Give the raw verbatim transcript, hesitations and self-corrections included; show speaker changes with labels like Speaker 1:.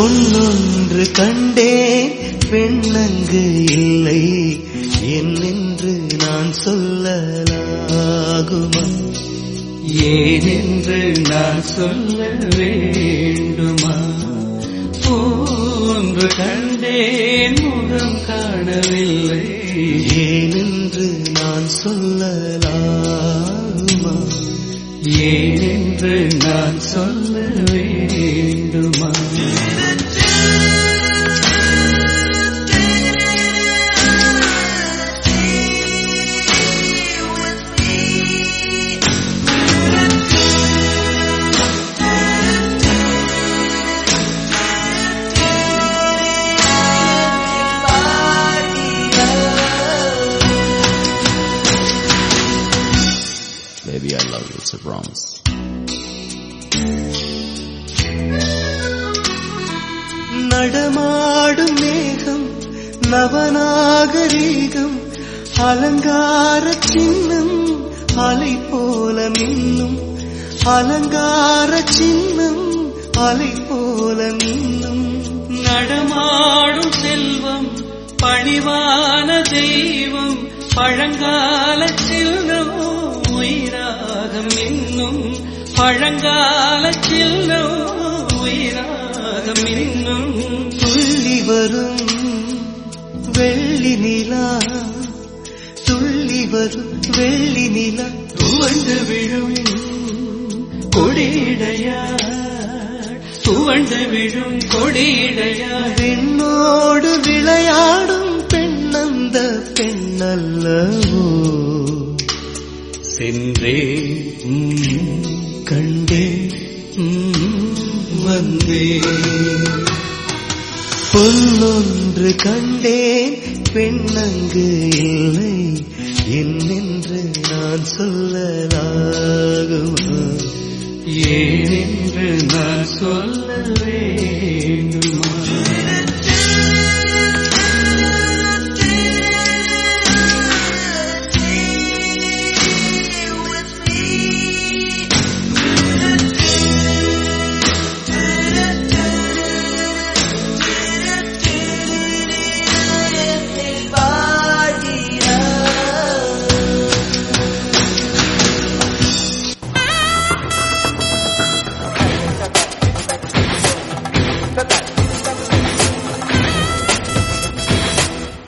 Speaker 1: பொன்னொன்று கண்டேன் பெண்ணங்கு இல்லை என்னென்று நான் சொல்லலாகுமா?
Speaker 2: ஏனென்று நான் சொல்ல வேண்டுமா? ஒன்று கண்டேன் முகம் காணவில்லை
Speaker 1: ஏனென்று நான் சொல்லலாகுமா?
Speaker 2: ஏனென்று நான் சொல்ல வேண்டுமா?
Speaker 3: Baby, I love you, it's a promise.
Speaker 1: நடமாடும் மேகம் நவநாகரீகம் அலங்கார சின்னம் அலை போல மின்னும் அலங்கார சின்னம் அலை போல மின்னும்
Speaker 2: நடமாடும் செல்வம் பணிவான தெய்வம் பழங்கால செல்வம் உயிராகம் இன்னும் பழங்கால செல்வம் உயிராகம் இன்னும்
Speaker 1: துள்ளி வரும் வெள்ளி நிலா துள்ளி வரும் வெள்ளி நிலா
Speaker 2: துவண்டு விழும் கொடிடையா துவண்டு விழும் கொடிடையா
Speaker 1: பெண்ணோடு விளையாடும் பெண்ணந்த பெண்ணல்லவோ
Speaker 2: சென்றே
Speaker 1: கண்டே
Speaker 2: வந்தே
Speaker 1: பொன்னொன்று கண்டேன் பெண்ணங்கு இல்லை